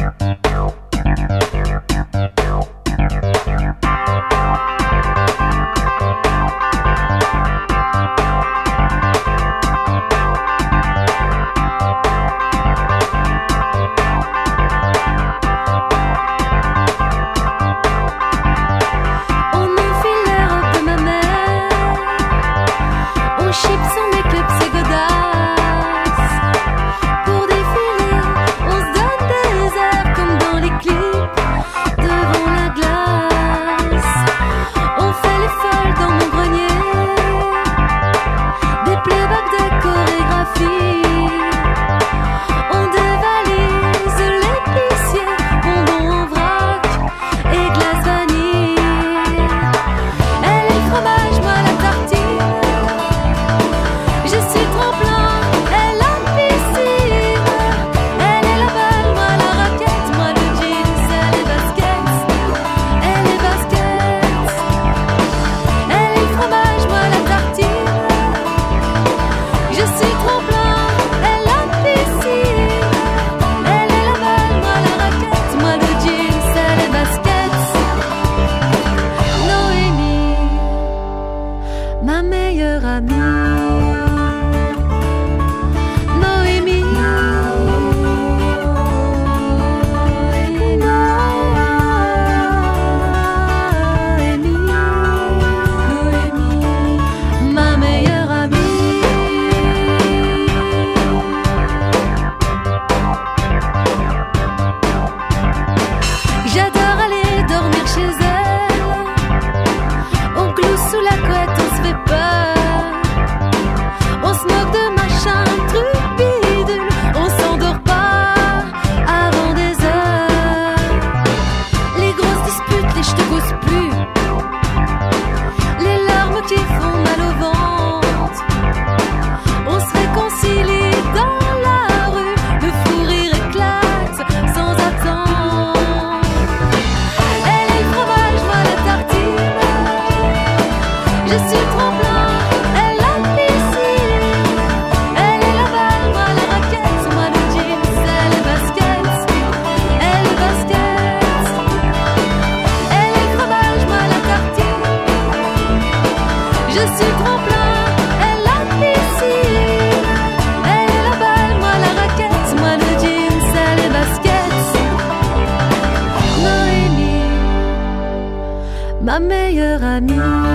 ma meilleure amie.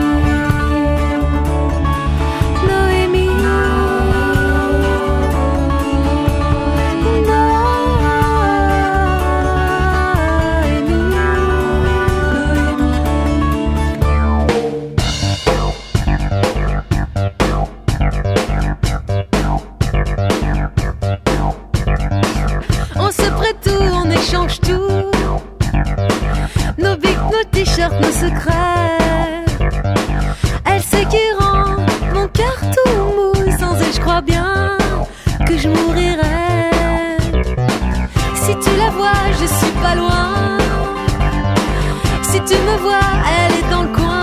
Noémie, on se prête tout, on échange tout. Nos bics, nos t-shirts, nos secrets. Elle sait qui rend mon cœur tout mou. Sans elle, je crois bien que je mourirais. Si tu la vois, je suis pas loin. Si tu me vois, elle est dans le coin.